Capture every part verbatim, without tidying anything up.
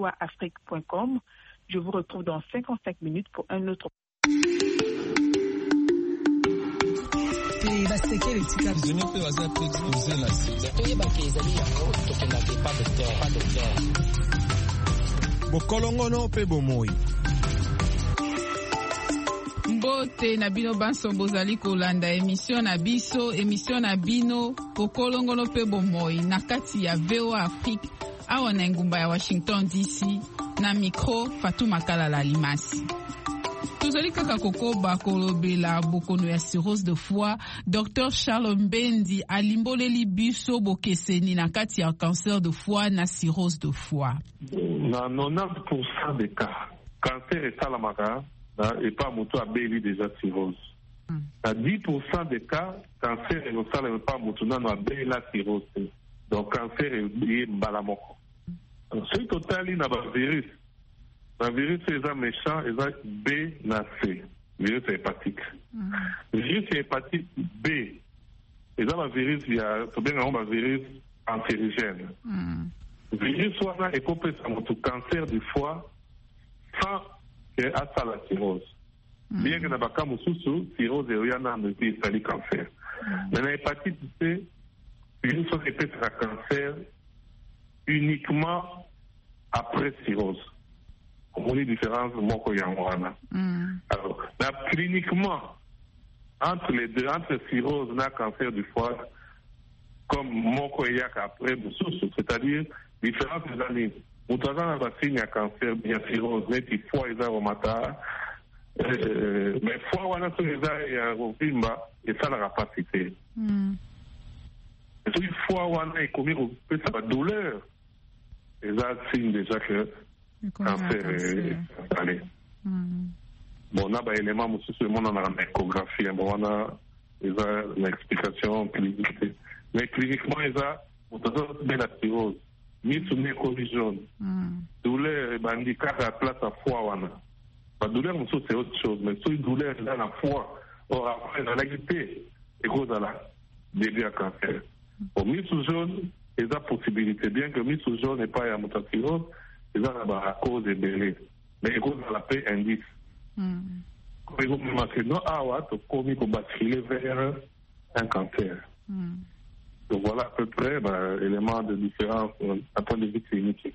o a afrique point com. Je vous retrouve dans cinquante-cinq minutes pour un autre. Bokolongono pe bomoi. Mbote na bino banso bozali kolanda émission na biso émission na bino bokolongono pe bomoi na kati ya V O A Afrique awa na ngumba ya Washington D C na micro Fatou Makala Limasi. Tozali kaka kokoba kolobela bokono ya cirrhose de foie. Docteur Charles Mbendi alimboleli biso bokeseni na kati ya cancer de foie na cirrhose de foie. Na quatre-vingt-dix pour cent des cas, cancer est salamaka et pas moto a béli déjà cirrhose. Na dix pour cent des cas, cancer est au salama pas moto na a béli la cirrhose. Donc cancer est mbalamoko. Ce total na ba virus. Le virus est méchant, il est B na C. Le virus est hépatique. Mm. Le virus est hépatite B. Il y a un virus, il y a un virus cancérigène. Mm. Le virus est complet à notre cancer du foie sans qu'il y ait la cirrhose. Mm. Bien que n'a pas comme sous cirrhose et rien n'a pas sali cancer. Mais l'hépatite C, le virus est fait à cancer uniquement après cirrhose. On a une différence moko yangwana. Mm. Alors, là, cliniquement, entre les deux, entre cirrhose et cancer du foie, comme moko yak après boussous, c'est-à-dire, différence des années. Vous avez un vaccin à cancer, il y a cirrhose, mais il foie et aromata, mais foie wana so les a et un rovimba, et ça la capacité. Mm. Et puis, foie wana est commis au peu de douleur. Et ça signe déjà que cancer est installé. Mm. Bon, on a des éléments, on a une échographie, on a une explication clinique. Mais cliniquement, il y a une la cirrhose, mise sur une collision, douleur et handicap à la place à foie. La douleur, c'est autre chose, mais si une douleur dans la foie, or après, dans la grippe, et cause à la début à cancer. Pour mise sous jaune, il y a possibilité, bien que mise sous jaune n'est pas à la cirrhose, il y a la cause des bélés. Mais il y a la paix indice. Quand il y a non, ah ouais, tu commis pour basculer vers un cancer. Mm. Donc voilà à peu près bah, l'élément de différence à point de vue clinique.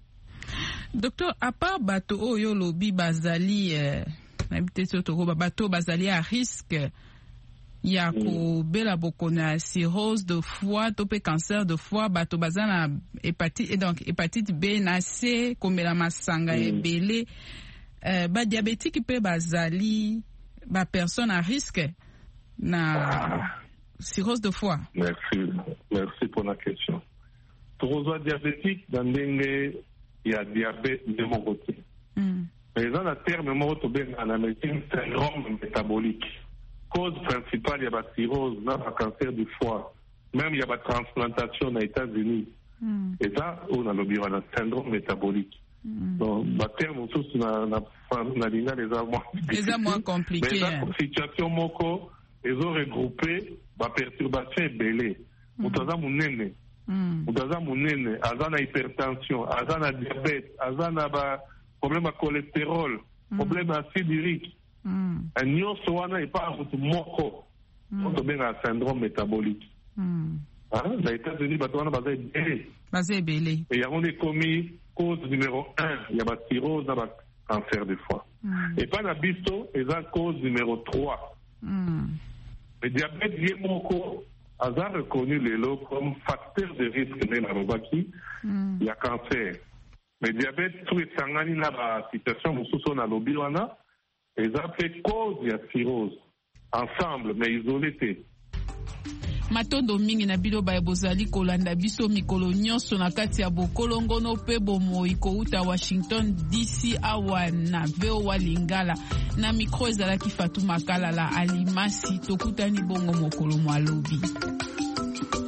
Docteur, à part bateau oyo lobi bazali, peut-être surtout bateau bazali à risque, il y a ko bela bokona cirrhose de foie, topé cancer de foie, bateau bazana hépatite et donc hépatite B na C, comme la masanga et belé. Euh, ba diabétique peut bazali ba personne à risque na ah. cirrhose de foie. Merci, merci pour la question. Pour diabétique, dans il y a diabète de mon côté. Mm. Mais dans le terme, moi, dans la médecine, syndrome métabolique. Cause principale, il y a la cirrhose, il y a le cancer du foie. Même il y a la transplantation aux États-Unis. Mm. Et ça, on a le syndrome métabolique. Mm. Donc, le terme, tous, on a les moins compliqués. Mais dans la situation, moko, ils ont regroupé la perturbation et belé. Vous avez mon nene. Vous avez mon nene. Vous avez hypertension. Vous avez diabète. Vous avez problème de cholestérol. Problème d'acide urique. Un nyon soana n'est pas un moko. On a un syndrome métabolique. Les États-Unis, on a basé belé. Basé belé. Et on a commis cause numéro un. Il y a la cirrhose, il y a le cancer du foie. Et pas la bisto, il y a la cause numéro trois. Le diabète Yemoko a reconnu les lots comme facteur de risque de la robaki, il y a cancer. Le diabète, tout est sangani dans la situation où nous sommes lobby, et ça fait cause de la cirrhose. Ensemble, mais isolés. Matondo mingi na bilo ba bozali kolanda biso mikolo nyonso na kati ya bokolongono pe bomoi kouta Washington D C awa na V O A Lingala na micro ezalaki Fatou Makala la Alimasi tokutani bongo mokolo mwalobi.